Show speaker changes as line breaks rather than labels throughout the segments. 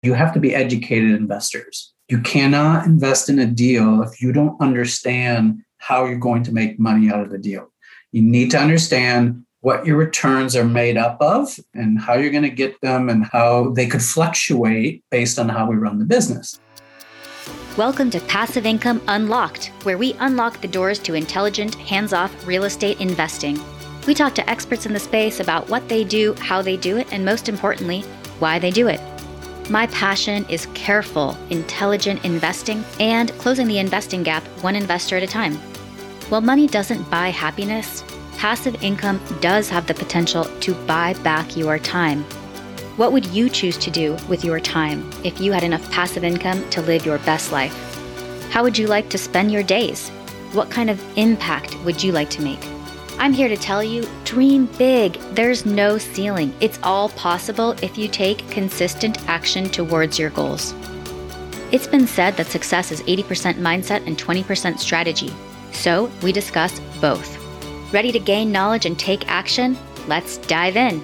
You have to be educated investors. You cannot invest in a deal if you don't understand how you're going to make money out of the deal. You need to understand what your returns are made up of and how you're going to get them and how they could fluctuate based on how we run the business.
Welcome to Passive Income Unlocked, where we unlock the doors to intelligent, hands-off real estate investing. We talk to experts in the space about what they do, how they do it, and most importantly, why they do it. My passion is careful, intelligent investing and closing the investing gap one investor at a time. While money doesn't buy happiness, passive income does have the potential to buy back your time. What would you choose to do with your time if you had enough passive income to live your best life? How would you like to spend your days? What kind of impact would you like to make? I'm here to tell you, dream big. There's no ceiling. It's all possible if you take consistent action towards your goals. It's been said that success is 80% mindset and 20% strategy. So we discuss both. Ready to gain knowledge and take action? Let's dive in.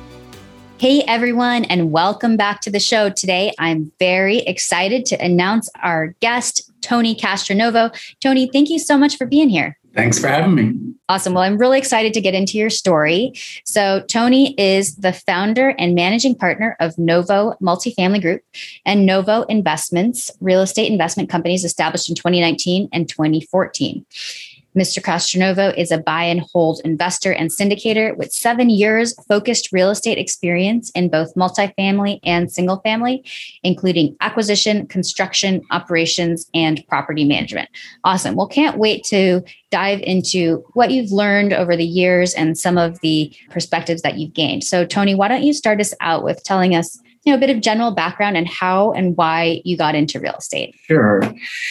Hey everyone, and welcome back to the show. Today, I'm very excited to announce our guest, Tony Castronovo. Tony, thank you so much for being here.
Thanks for having me.
Awesome. Well, I'm really excited to get into your story. So Tony is the founder and managing partner of Novo Multifamily Group and Novo Investments, real estate investment companies established in 2019 and 2014. Mr. Castronovo is a buy and hold investor and syndicator with 7 years focused real estate experience in both multifamily and single family, including acquisition, construction, operations, and property management. Awesome. Well, can't wait to dive into what you've learned over the years and some of the perspectives that you've gained. So, Tony, why don't you start us out with telling us a bit of general background and how and why you got into real estate?
Sure.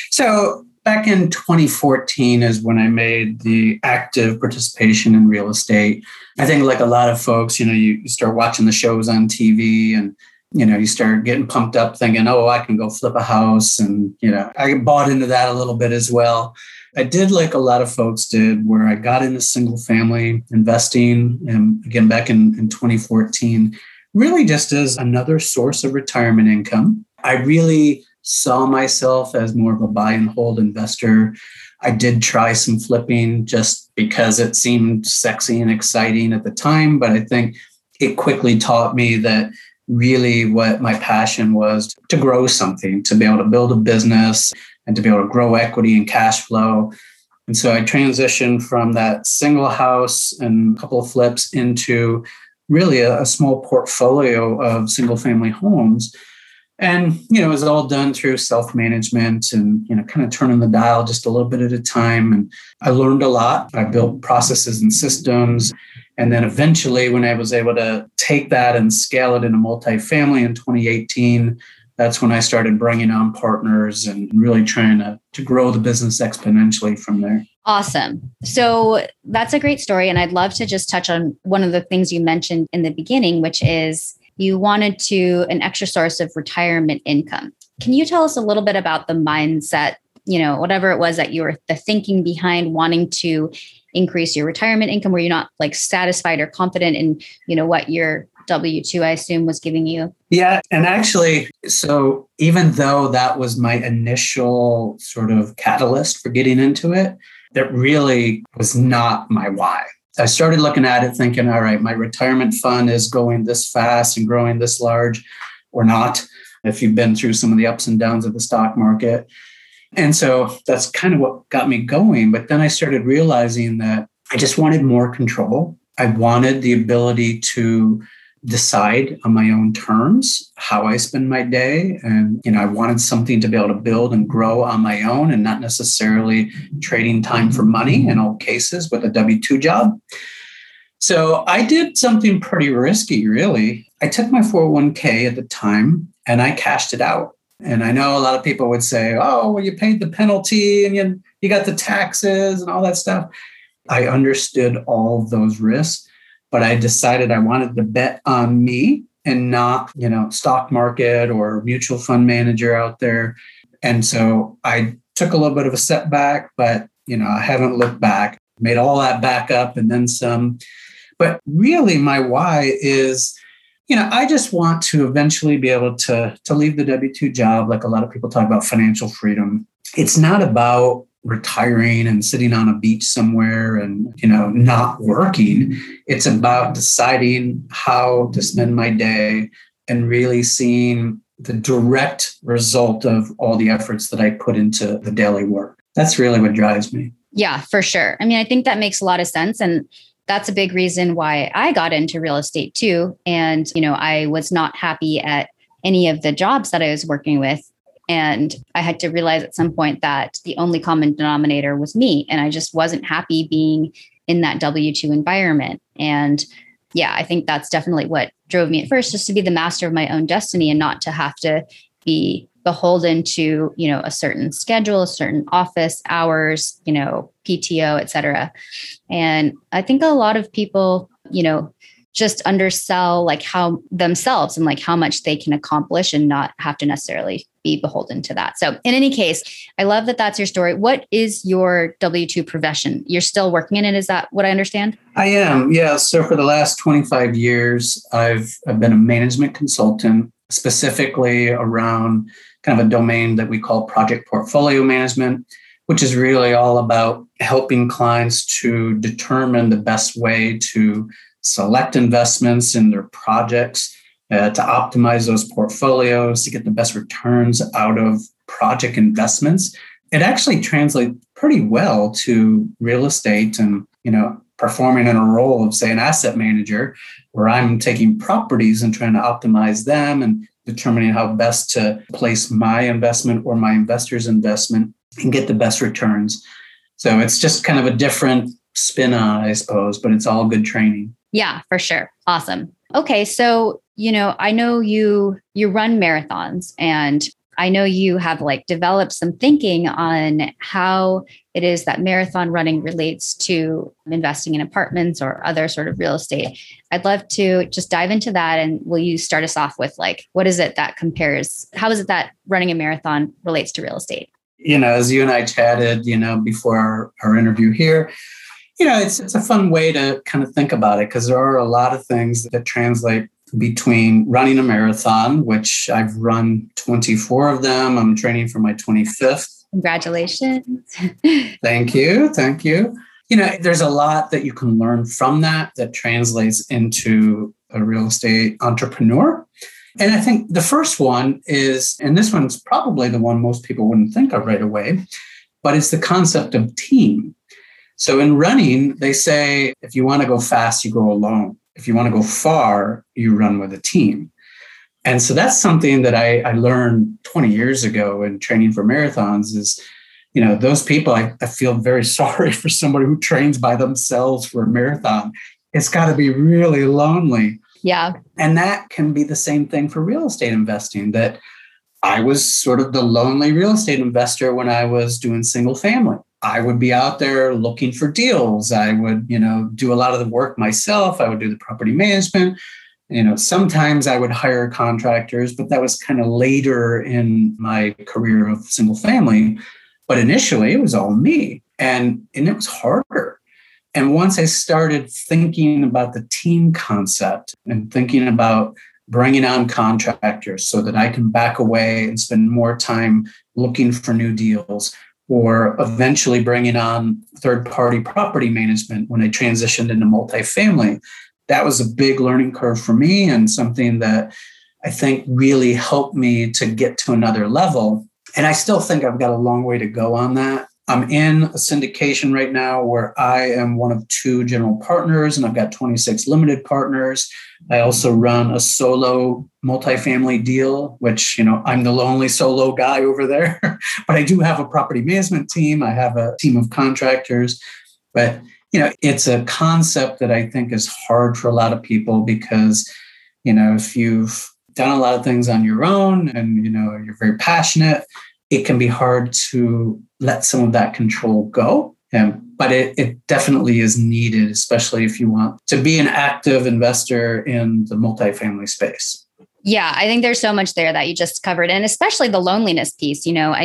So back in 2014 is when I made the active participation in real estate. I think like a lot of folks, you start watching the shows on TV and, you start getting pumped up thinking, oh, I can go flip a house. And, I bought into that a little bit as well. I did like a lot of folks did, where I got into single family investing, and again, back in 2014, really just as another source of retirement income. I really saw myself as more of a buy and hold investor. I did try some flipping just because it seemed sexy and exciting at the time, but I think it quickly taught me that really what my passion was to grow something, to be able to build a business and to be able to grow equity and cash flow. And so I transitioned from that single house and a couple of flips into really a small portfolio of single family homes. And, it was all done through self-management and, kind of turning the dial just a little bit at a time. And I learned a lot. I built processes and systems. And then eventually, when I was able to take that and scale it into multifamily in 2018, that's when I started bringing on partners and really trying to grow the business exponentially from there.
Awesome. So that's a great story. And I'd love to just touch on one of the things you mentioned in the beginning, which is you wanted an extra source of retirement income. Can you tell us a little bit about the mindset, whatever it was that you were the thinking behind wanting to increase your retirement income? Were you not satisfied or confident in, what your W-2, I assume, was giving you?
Yeah. And actually, so even though that was my initial sort of catalyst for getting into it, that really was not my why. I started looking at it thinking, all right, my retirement fund is going this fast and growing this large or not, if you've been through some of the ups and downs of the stock market. And so that's kind of what got me going. But then I started realizing that I just wanted more control. I wanted the ability to decide on my own terms how I spend my day. And, I wanted something to be able to build and grow on my own and not necessarily trading time for money in all cases with a W-2 job. So I did something pretty risky, really. I took my 401k at the time and I cashed it out. And I know a lot of people would say, oh, well, you paid the penalty and you got the taxes and all that stuff. I understood all of those risks. But I decided I wanted to bet on me and not, stock market or mutual fund manager out there. And so I took a little bit of a setback, but, I haven't looked back, made all that back up and then some. But really my why is, I just want to eventually be able to leave the W-2 job. Like a lot of people talk about financial freedom. It's not about retiring and sitting on a beach somewhere and, not working. It's about deciding how to spend my day and really seeing the direct result of all the efforts that I put into the daily work. That's really what drives me.
Yeah, for sure. I mean, I think that makes a lot of sense. And that's a big reason why I got into real estate too. And, I was not happy at any of the jobs that I was working with. And I had to realize at some point that the only common denominator was me. And I just wasn't happy being in that W-2 environment. And yeah, I think that's definitely what drove me at first, just to be the master of my own destiny and not to have to be beholden to, a certain schedule, a certain office hours, PTO, et cetera. And I think a lot of people, just undersell like how themselves and like how much they can accomplish and not have to necessarily be beholden to that. So in any case, I love that that's your story. What is your W-2 profession? You're still working in it. Is that what I understand?
I am. Yeah. So for the last 25 years, I've been a management consultant, specifically around kind of a domain that we call project portfolio management, which is really all about helping clients to determine the best way to select investments in their projects, to optimize those portfolios, to get the best returns out of project investments. It actually translates pretty well to real estate and, performing in a role of, say, an asset manager, where I'm taking properties and trying to optimize them and determining how best to place my investment or my investor's investment and get the best returns. So it's just kind of a different spin on, I suppose, but it's all good training.
Yeah, for sure. Awesome. Okay. So, I know you run marathons, and I know you have developed some thinking on how it is that marathon running relates to investing in apartments or other sort of real estate. I'd love to just dive into that. And will you start us off with what is it that compares? How is it that running a marathon relates to real estate?
As you and I chatted, before our interview here, it's a fun way to kind of think about it, because there are a lot of things that translate between running a marathon, which I've run 24 of them. I'm training for my 25th.
Congratulations.
Thank you. Thank you. There's a lot that you can learn from that translates into a real estate entrepreneur. And I think the first one is, and this one's probably the one most people wouldn't think of right away, but it's the concept of team. So in running, they say, if you want to go fast, you go alone. If you want to go far, you run with a team. And so that's something that I learned 20 years ago in training for marathons is, those people, I feel very sorry for somebody who trains by themselves for a marathon. It's got to be really lonely.
Yeah.
And that can be the same thing for real estate investing, that I was sort of the lonely real estate investor when I was doing single family. I would be out there looking for deals. I would, do a lot of the work myself. I would do the property management. Sometimes I would hire contractors, but that was kind of later in my career of single family. But initially it was all me, and it was harder. And once I started thinking about the team concept and thinking about bringing on contractors so that I can back away and spend more time looking for new deals, or eventually bringing on third-party property management when I transitioned into multifamily, that was a big learning curve for me, and something that I think really helped me to get to another level. And I still think I've got a long way to go on that. I'm in a syndication right now where I am one of 2 general partners, and I've got 26 limited partners. I also run a solo multifamily deal, which, I'm the lonely solo guy over there, but I do have a property management team. I have a team of contractors, but, it's a concept that I think is hard for a lot of people because, if you've done a lot of things on your own and, you're very passionate, it can be hard to let some of that control go. But it definitely is needed, especially if you want to be an active investor in the multifamily space.
Yeah, I think there's so much there that you just covered, and especially the loneliness piece.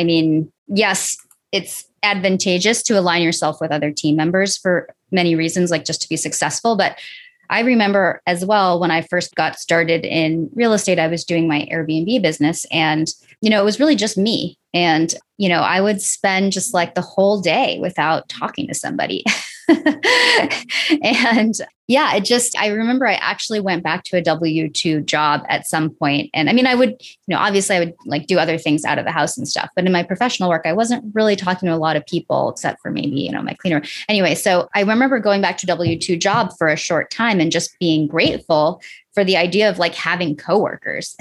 Yes, it's advantageous to align yourself with other team members for many reasons, like just to be successful. But I remember as well when I first got started in real estate, I was doing my Airbnb business and, it was really just me. And, I would spend just like the whole day without talking to somebody. And yeah, I remember I actually went back to a W-2 job at some point. And I mean, I would, obviously I would like do other things out of the house and stuff. But in my professional work, I wasn't really talking to a lot of people except for maybe, my cleaner. Anyway, so I remember going back to W-2 job for a short time and just being grateful for the idea of like having coworkers.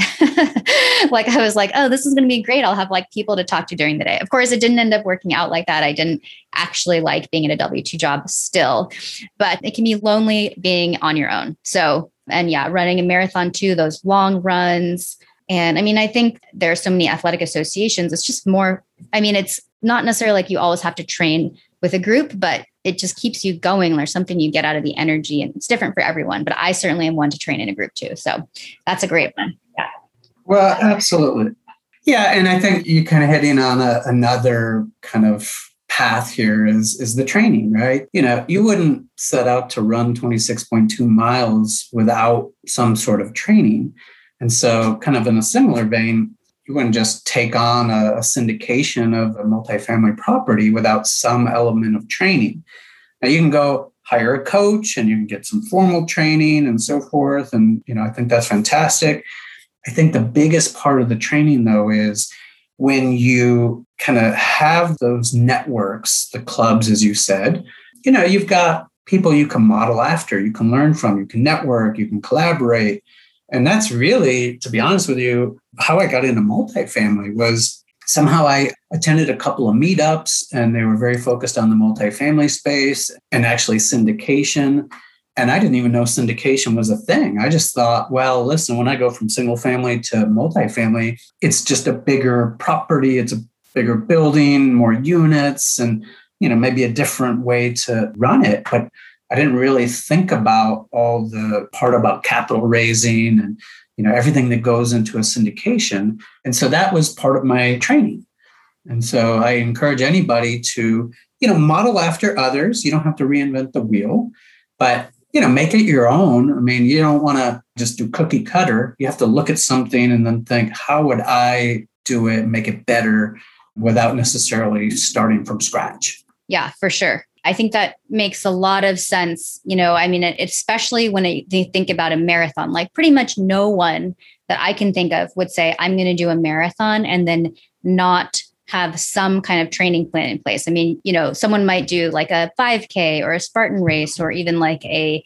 Like I was like, oh, this is going to be great. I'll have like people to talk to during the day. Of course, it didn't end up working out like that. I didn't actually like being in a W-2 job still, but it can be lonely being on your own. So, and yeah, running a marathon too, those long runs. And I mean, I think there are so many athletic associations. It's just more, I mean, it's not necessarily like you always have to train with a group, but it just keeps you going. There's something you get out of the energy and it's different for everyone, but I certainly am one to train in a group too. So that's a great one. Yeah.
Well, absolutely. Yeah. And I think you kind of hitting on another kind of path here is the training, right? You wouldn't set out to run 26.2 miles without some sort of training. And so kind of in a similar vein, you wouldn't just take on a syndication of a multifamily property without some element of training. Now you can go hire a coach and you can get some formal training and so forth. And, I think that's fantastic. I think the biggest part of the training though is when you kind of have those networks, the clubs, as you said, you've got people you can model after, you can learn from, you can network, you can collaborate. And that's really, to be honest with you, how I got into multifamily was somehow I attended a couple of meetups and they were very focused on the multifamily space and actually syndication. And I didn't even know syndication was a thing. I just thought, well, listen, when I go from single family to multifamily, it's just a bigger property. It's a bigger building, more units, and, maybe a different way to run it. But I didn't really think about all the part about capital raising and, everything that goes into a syndication. And so that was part of my training. And so I encourage anybody to, model after others. You don't have to reinvent the wheel, but make it your own. I mean, you don't want to just do cookie cutter. You have to look at something and then think, how would I do it, make it better without necessarily starting from scratch?
Yeah, for sure. I think that makes a lot of sense. I mean, especially when they think about a marathon, like pretty much no one that I can think of would say, I'm going to do a marathon and then not have some kind of training plan in place. I mean, someone might do like a 5K or a Spartan race or even like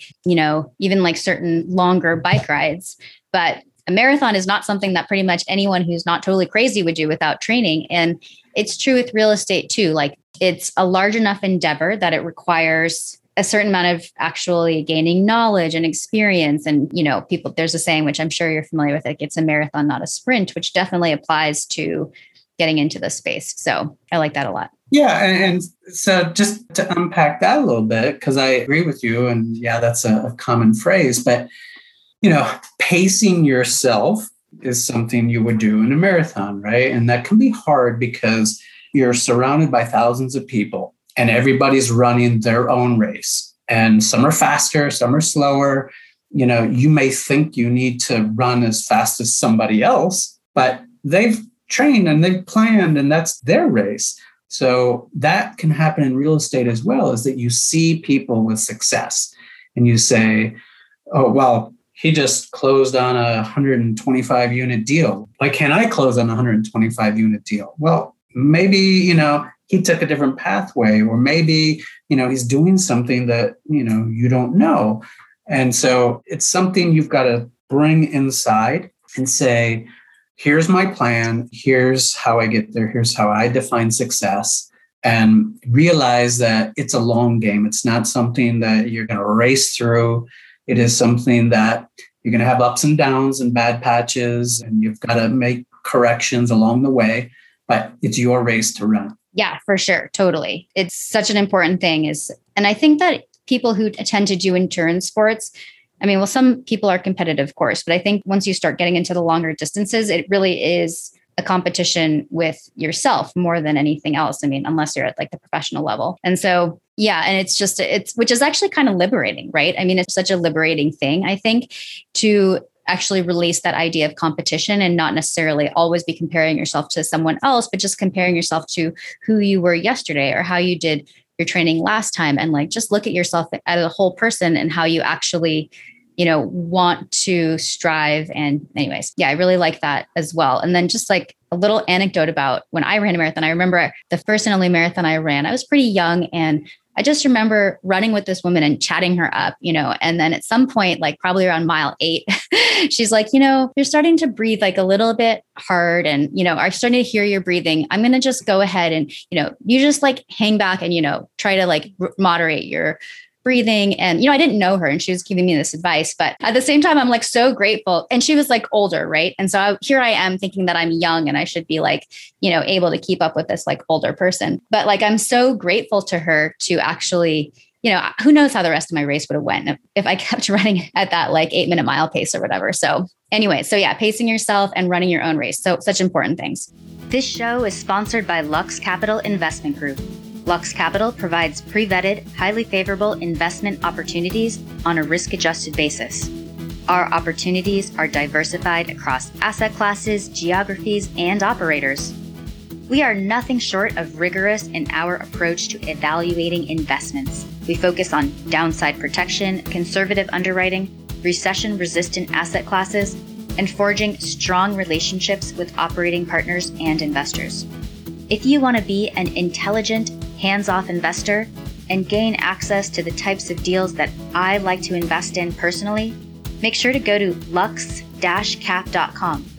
even like certain longer bike rides. But a marathon is not something that pretty much anyone who's not totally crazy would do without training. And it's true with real estate too. Like it's a large enough endeavor that it requires a certain amount of actually gaining knowledge and experience. And, people, there's a saying, which I'm sure you're familiar with, like it's a marathon, not a sprint, which definitely applies to getting into the space. So I like that a lot.
Yeah. And so just to unpack that a little bit, because I agree with you. And yeah, that's a common phrase, but, pacing yourself is something you would do in a marathon, right? And that can be hard because you're surrounded by thousands of people and everybody's running their own race. And some are faster, some are slower. You may think you need to run as fast as somebody else, but they've trained and they've planned and that's their race. So that can happen in real estate as well, is that you see people with success and you say, oh, well, he just closed on a 125 unit deal. Why can't I close on a 125 unit deal? Well, maybe, he took a different pathway, or maybe, he's doing something that, you don't know. And so it's something you've got to bring inside and say, here's my plan. Here's how I get there. Here's how I define success, and realize that it's a long game. It's not something that you're going to race through. It is something that you're going to have ups and downs and bad patches, and you've got to make corrections along the way, but it's your race to run.
Yeah, for sure. Totally. It's such an important thing and I think that people who tend to do endurance sports, I mean, well, some people are competitive, of course, but I think once you start getting into the longer distances, it really is a competition with yourself more than anything else. I mean, unless you're at like the professional level. And so, yeah. And it's which is actually kind of liberating, right? I mean, it's such a liberating thing, I think, to actually release that idea of competition and not necessarily always be comparing yourself to someone else, but just comparing yourself to who you were yesterday or how you did your training last time. And like, just look at yourself as a whole person and how you actually, want to strive. And anyways, yeah, I really like that as well. And then just like a little anecdote about when I ran a marathon. I remember the first and only marathon I ran, I was pretty young, and I just remember running with this woman and chatting her up, and then at some point, like probably around mile 8, she's like, you're starting to breathe like a little bit hard. And, I'm starting to hear your breathing. I'm going to just go ahead and, you just like hang back and, try to like moderate your breathing. And, I didn't know her and she was giving me this advice, but at the same time, I'm like so grateful. And she was like older, right? And so here I am thinking that I'm young and I should be like, able to keep up with this like older person. But like, I'm so grateful to her to actually, who knows how the rest of my race would have went if I kept running at that like 8-minute mile pace or whatever. So anyway, so yeah, pacing yourself and running your own race. So such important things.
This show is sponsored by Lux Capital Investment Group. Lux Capital provides pre-vetted, highly favorable investment opportunities on a risk-adjusted basis. Our opportunities are diversified across asset classes, geographies, and operators. We are nothing short of rigorous in our approach to evaluating investments. We focus on downside protection, conservative underwriting, recession-resistant asset classes, and forging strong relationships with operating partners and investors. If you want to be an intelligent, hands-off investor and gain access to the types of deals that I like to invest in personally, make sure to go to lux-cap.com,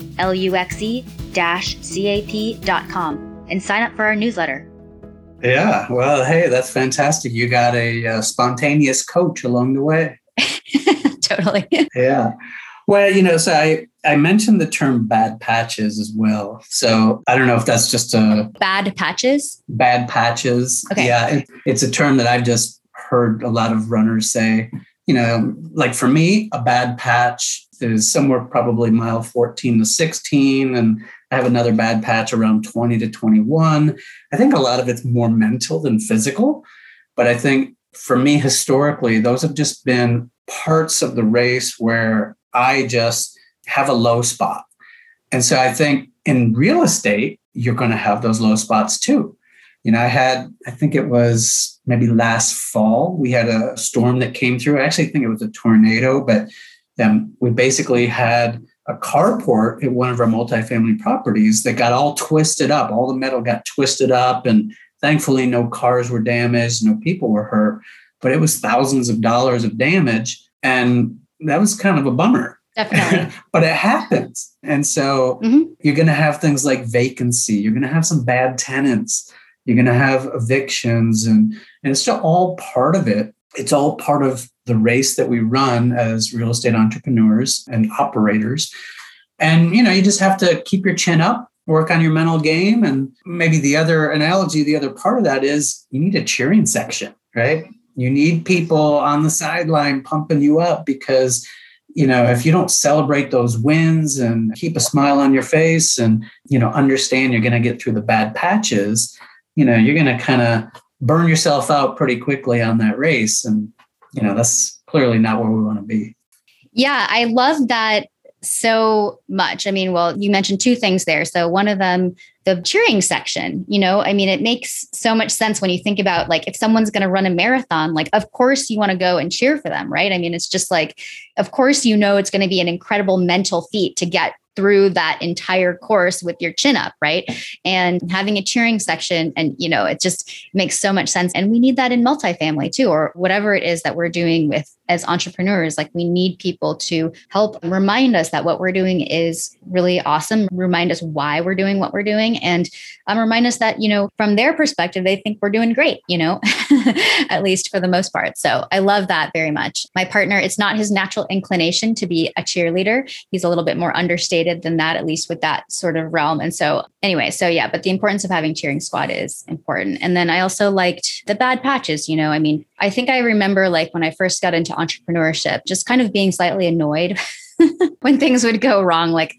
luxe-cap.com, and sign up for our newsletter.
Yeah, well, hey, that's fantastic. You got a spontaneous coach along the way.
Totally.
Yeah. Well, so I mentioned the term bad patches as well. So I don't know if that's just a...
Bad patches?
Bad patches.
Okay.
Yeah, it's a term that I've just heard a lot of runners say. Like for me, a bad patch is somewhere probably mile 14 to 16. And I have another bad patch around 20 to 21. I think a lot of it's more mental than physical. But I think for me, historically, those have just been parts of the race where I just have a low spot. And so I think in real estate, you're going to have those low spots too. I think it was maybe last fall, we had a storm that came through. I actually think it was a tornado, but we basically had a carport at one of our multifamily properties that got all twisted up. All the metal got twisted up, and thankfully no cars were damaged, no people were hurt, but it was thousands of dollars of damage. And that was kind of a bummer.
Definitely.
But it happens. And so you're going to have things like vacancy. You're going to have some bad tenants. You're going to have evictions. And it's still all part of it. It's all part of the race that we run as real estate entrepreneurs and operators. And, you just have to keep your chin up, work on your mental game. And maybe the other analogy, the other part of that is you need a cheering section, right? You need people on the sideline pumping you up because, if you don't celebrate those wins and keep a smile on your face and, understand you're going to get through the bad patches, you're going to kind of burn yourself out pretty quickly on that race. And, that's clearly not where we want to be.
Yeah, I love that so much. I mean, well, you mentioned two things there. So one of them, the cheering section, it makes so much sense when you think about like, if someone's going to run a marathon, like, of course you want to go and cheer for them, right? I mean, it's just like, of course, it's going to be an incredible mental feat to get through that entire course with your chin up, right? And having a cheering section and, it just makes so much sense. And we need that in multifamily too, or whatever it is that we're doing with as entrepreneurs. Like we need people to help remind us that what we're doing is really awesome, remind us why we're doing what we're doing, and remind us that, from their perspective, they think we're doing great, at least for the most part. So I love that very much. My partner, it's not his natural inclination to be a cheerleader. He's a little bit more understated than that, at least with that sort of realm. And so anyway, but the importance of having cheering squad is important. And then I also liked the bad patches, I think I remember like when I first got into entrepreneurship, just kind of being slightly annoyed
when things would go wrong, like,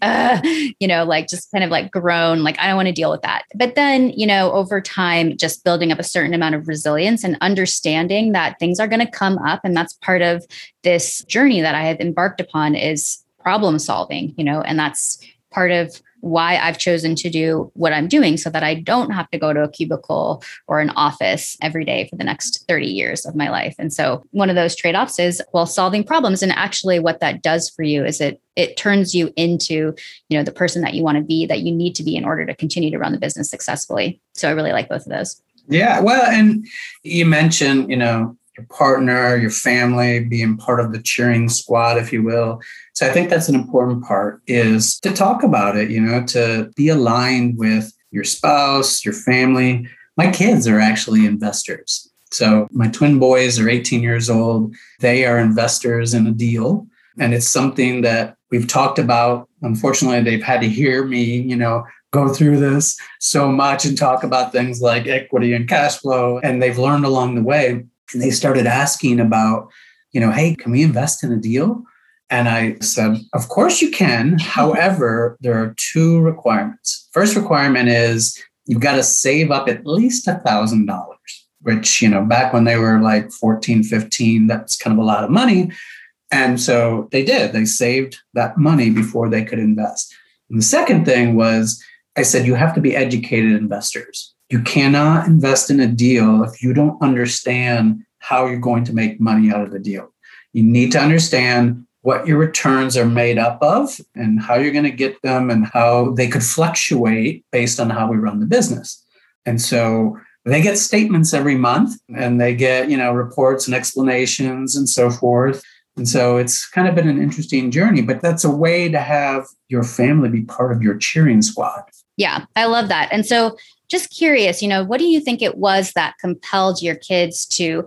like just kind of like groan, like, I don't want to deal with that. But then, over time, just building up a certain amount of resilience and understanding that things are going to come up. And that's part of this journey that I have embarked upon is problem solving, and that's part of why I've chosen to do what I'm doing so that I don't have to go to a cubicle or an office every day for the next 30 years of my life. And so one of those trade-offs is, solving problems. And actually what that does for you is it turns you into, the person that you want to be, that you need to be in order to continue to run the business successfully. So I really like both of those.
Yeah. Well, and you mentioned, your partner, your family being part of the cheering squad, if you will. So I think that's an important part, is to talk about it, to be aligned with your spouse, your family. My kids are actually investors. So my twin boys are 18 years old. They are investors in a deal. And it's something that we've talked about. Unfortunately, they've had to hear me, go through this so much and talk about things like equity and cash flow. And they've learned along the way. And they started asking about, hey, can we invest in a deal? And I said, of course you can. However, there are two requirements. First requirement is you've got to save up at least $1,000, which, back when they were like 14, 15, that's kind of a lot of money. And so they did. They saved that money before they could invest. And the second thing was, I said, you have to be educated investors. You cannot invest in a deal if you don't understand how you're going to make money out of the deal. You need to understand what your returns are made up of and how you're going to get them and how they could fluctuate based on how we run the business. And so they get statements every month and they get, reports and explanations and so forth. And so it's kind of been an interesting journey, but that's a way to have your family be part of your cheering squad.
Yeah, I love that. And so just curious, what do you think it was that compelled your kids to,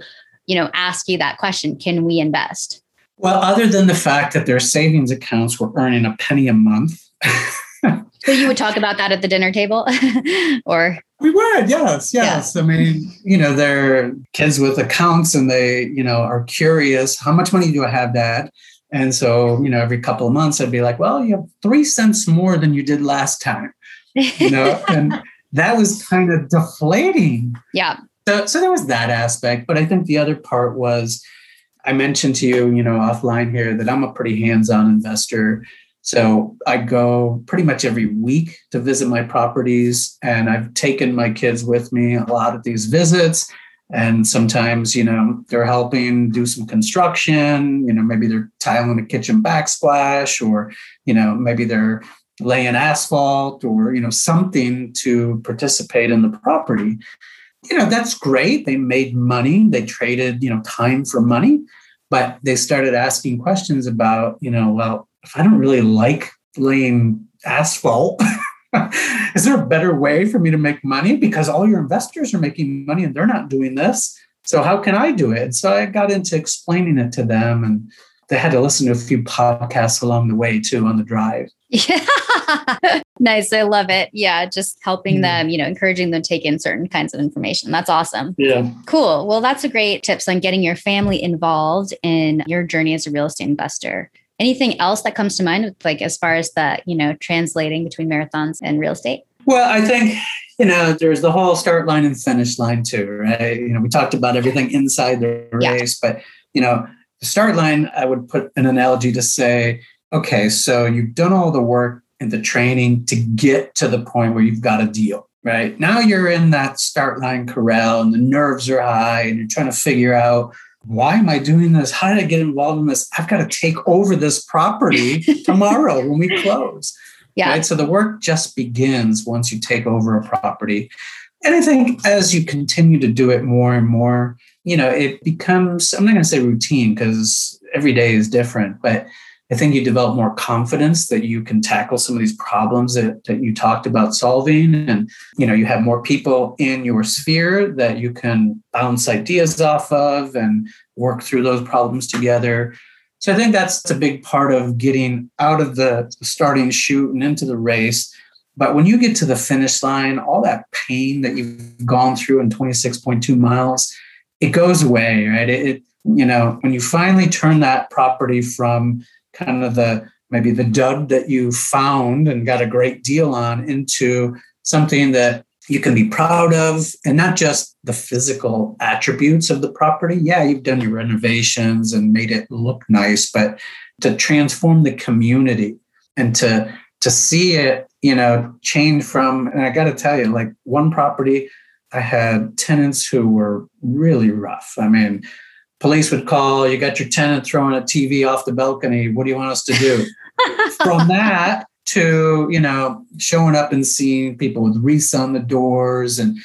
ask you that question? Can we invest?
Well, other than the fact that their savings accounts were earning a penny a month.
So you would talk about that at the dinner table or?
We would, yes. Yeah. I mean, they're kids with accounts and they, are curious, how much money do I have, Dad? And so, every couple of months I'd be like, well, you have 3 cents more than you did last time, and that was kind of deflating.
Yeah.
So there was that aspect. But I think the other part was, I mentioned to you, offline here that I'm a pretty hands-on investor. So I go pretty much every week to visit my properties, and I've taken my kids with me a lot of these visits. And sometimes, they're helping do some construction, maybe they're tiling a kitchen backsplash, or, maybe they're laying asphalt or, something to participate in the property. That's great. They made money. They traded, time for money, but they started asking questions about, well, if I don't really like laying asphalt, is there a better way for me to make money? Because all your investors are making money and they're not doing this. So how can I do it? So I got into explaining it to them, and they had to listen to a few podcasts along the way too on the drive.
Yeah. Nice. I love it. Yeah. Just helping them, encouraging them to take in certain kinds of information. That's awesome.
Yeah.
Cool. Well, that's a great tips on getting your family involved in your journey as a real estate investor. Anything else that comes to mind, like as far as the, translating between marathons and real estate?
Well, I think, there's the whole start line and finish line too, right? We talked about everything inside the race, but, the start line, I would put an analogy to say, okay, so you've done all the work and the training to get to the point where you've got a deal, right? Now you're in that start line corral and the nerves are high and you're trying to figure out, why am I doing this? How did I get involved in this? I've got to take over this property tomorrow when we close. Yeah. Right. So the work just begins once you take over a property. And I think as you continue to do it more and more, it becomes, I'm not going to say routine because every day is different, but I think you develop more confidence that you can tackle some of these problems that you talked about solving. And, you have more people in your sphere that you can bounce ideas off of and work through those problems together. So I think that's a big part of getting out of the starting chute and into the race. But when you get to the finish line, all that pain that you've gone through in 26.2 miles, it goes away, right? When you finally turn that property from kind of the maybe the dud that you found and got a great deal on into something that you can be proud of, and not just the physical attributes of the property. Yeah, you've done your renovations and made it look nice, but to transform the community and to see it, change from, and I got to tell you, like one property, I had tenants who were really rough. I mean, police would call, you got your tenant throwing a TV off the balcony. What do you want us to do? From that to, showing up and seeing people with wreaths on the doors and,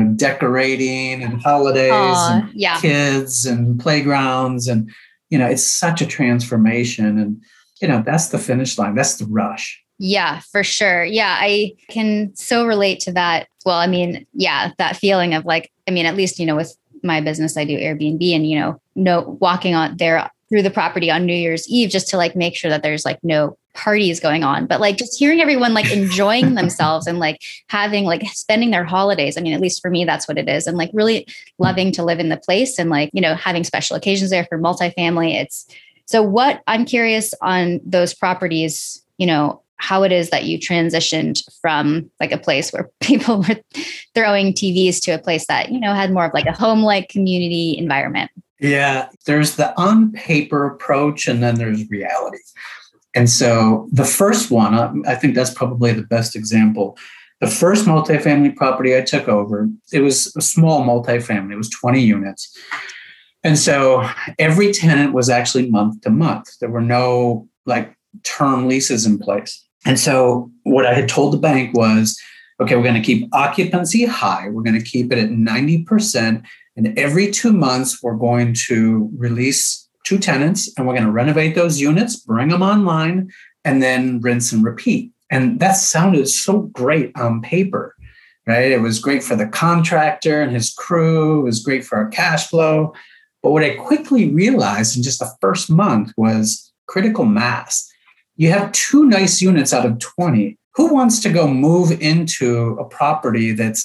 decorating and holidays and kids and playgrounds. And, it's such a transformation. And, that's the finish line. That's the rush.
Yeah, for sure. Yeah, I can so relate to that. Well, I mean, yeah, that feeling of like, I mean, at least, with my business, I do Airbnb and, walking on there through the property on New Year's Eve just to like make sure that there's like no parties going on, but like just hearing everyone like enjoying themselves and like having like spending their holidays. I mean, at least for me, that's what it is. And like really loving to live in the place and like, having special occasions there for multifamily. So what I'm curious on those properties, how it is that you transitioned from like a place where people were throwing TVs to a place that, had more of like a home-like community environment.
Yeah, there's the on paper approach and then there's reality. And so the first one, I think that's probably the best example. The first multifamily property I took over, it was a small multifamily. It was 20 units. And so every tenant was actually month to month. There were no like term leases in place. And so what I had told the bank was, okay, we're going to keep occupancy high. We're going to keep it at 90%. And every 2 months, we're going to release 2 tenants and we're going to renovate those units, bring them online, and then rinse and repeat. And that sounded so great on paper, right? It was great for the contractor and his crew. It was great for our cash flow. But what I quickly realized in just the first month was critical mass. You have 2 nice units out of 20. Who wants to go move into a property that's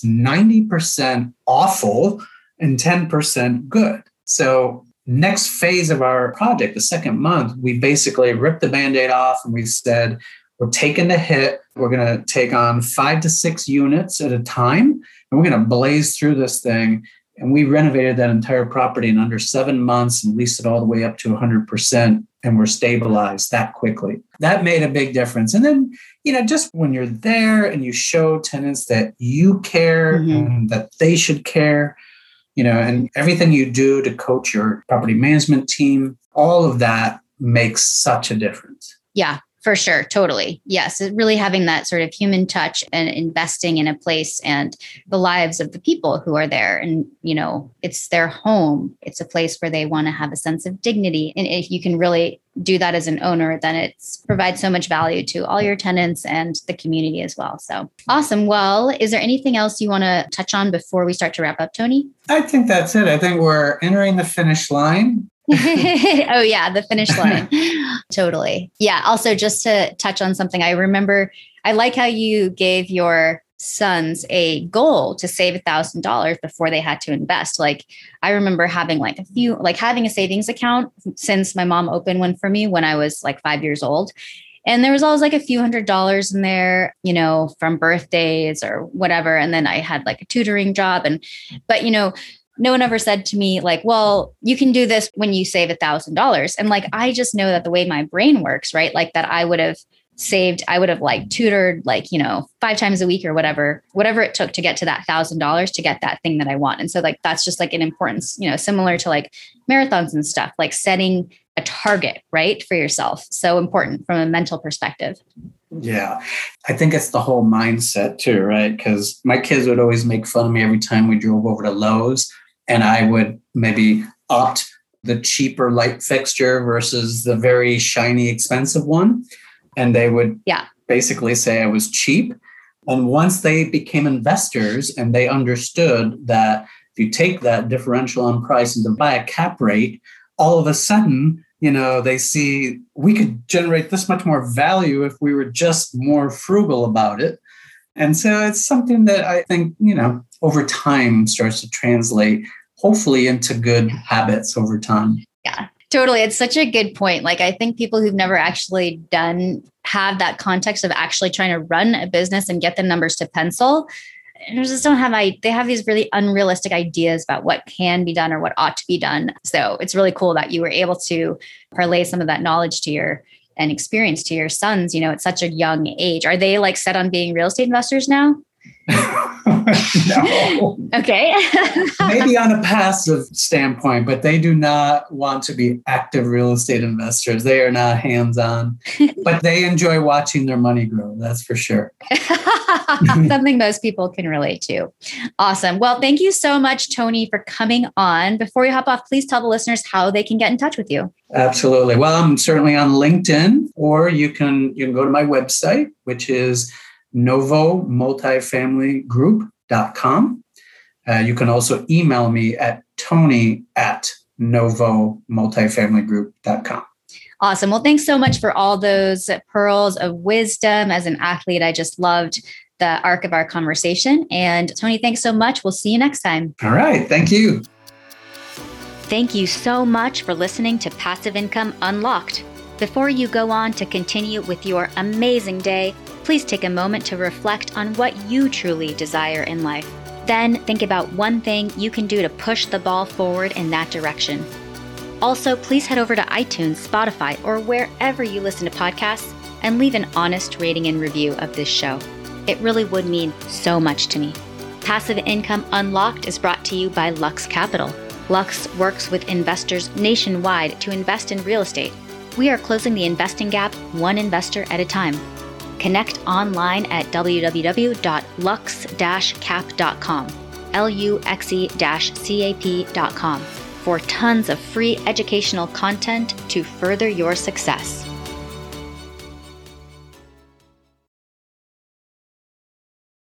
90% awful and 10% good? So next phase of our project, the second month, we basically ripped the Band-Aid off and we said, we're taking the hit. We're going to take on 5 to 6 units at a time, and we're going to blaze through this thing. And we renovated that entire property in under 7 months and leased it all the way up to 100%. And we're stabilized that quickly. That made a big difference. And then, just when you're there and you show tenants that you care and that they should care, and everything you do to coach your property management team, all of that makes such a difference.
Yeah, for sure. Totally. Yes. Really having that sort of human touch and investing in a place and the lives of the people who are there. And, it's their home. It's a place where they want to have a sense of dignity. And if you can really do that as an owner, then it provides so much value to all your tenants and the community as well. So awesome. Well, is there anything else you want to touch on before we start to wrap up, Tony?
I think that's it. I think we're entering the finish line.
Oh yeah, the finish line. Totally. Yeah. Also, just to touch on something, I remember, I like how you gave your sons a goal to save $1,000 before they had to invest. Like I remember having having a savings account since my mom opened one for me when I was like 5 years old. And there was always like a few $100s in there, from birthdays or whatever. And then I had like a tutoring job. But no one ever said to me like, well, you can do this when you save $1,000. And like, I just know that the way my brain works, right? Like that I would have like tutored like, 5 times a week or whatever it took to get to that $1,000 to get that thing that I want. And so like, that's just like an importance, similar to like marathons and stuff, like setting a target, right, for yourself. So important from a mental perspective.
Yeah. I think it's the whole mindset too, right? Because my kids would always make fun of me every time we drove over to Lowe's. And I would maybe opt the cheaper light fixture versus the very shiny, expensive one. And they would basically say I was cheap. And once they became investors and they understood that if you take that differential on price and to buy a cap rate, all of a sudden, they see we could generate this much more value if we were just more frugal about it. And so it's something that I think, over time starts to translate, hopefully into good habits over time.
Yeah. Totally. It's such a good point. Like, I think people who've never actually have that context of actually trying to run a business and get the numbers to pencil, and just don't have, they have these really unrealistic ideas about what can be done or what ought to be done. So it's really cool that you were able to parlay some of that knowledge and experience to your sons, at such a young age. Are they like set on being real estate investors now?
No.
Okay.
Maybe on a passive standpoint, but they do not want to be active real estate investors. They are not hands-on, but they enjoy watching their money grow. That's for sure.
Something most people can relate to. Awesome. Well, thank you so much, Tony, for coming on. Before you hop off, please tell the listeners how they can get in touch with you.
Absolutely. Well, I'm certainly on LinkedIn, or you can go to my website, which is novomultifamilygroup.com. You can also email me at tony@novomultifamilygroup.com.
Awesome. Well, thanks so much for all those pearls of wisdom. As an athlete, I just loved the arc of our conversation. And Tony, thanks so much. We'll see you next time.
All right. Thank you.
Thank you so much for listening to Passive Income Unlocked. Before you go on to continue with your amazing day, please take a moment to reflect on what you truly desire in life. Then think about one thing you can do to push the ball forward in that direction. Also, please head over to iTunes, Spotify, or wherever you listen to podcasts and leave an honest rating and review of this show. It really would mean so much to me. Passive Income Unlocked is brought to you by Lux Capital. Lux works with investors nationwide to invest in real estate. We are closing the investing gap one investor at a time. Connect online at www.lux-cap.com, luxe-cap.com, for tons of free educational content to further your success.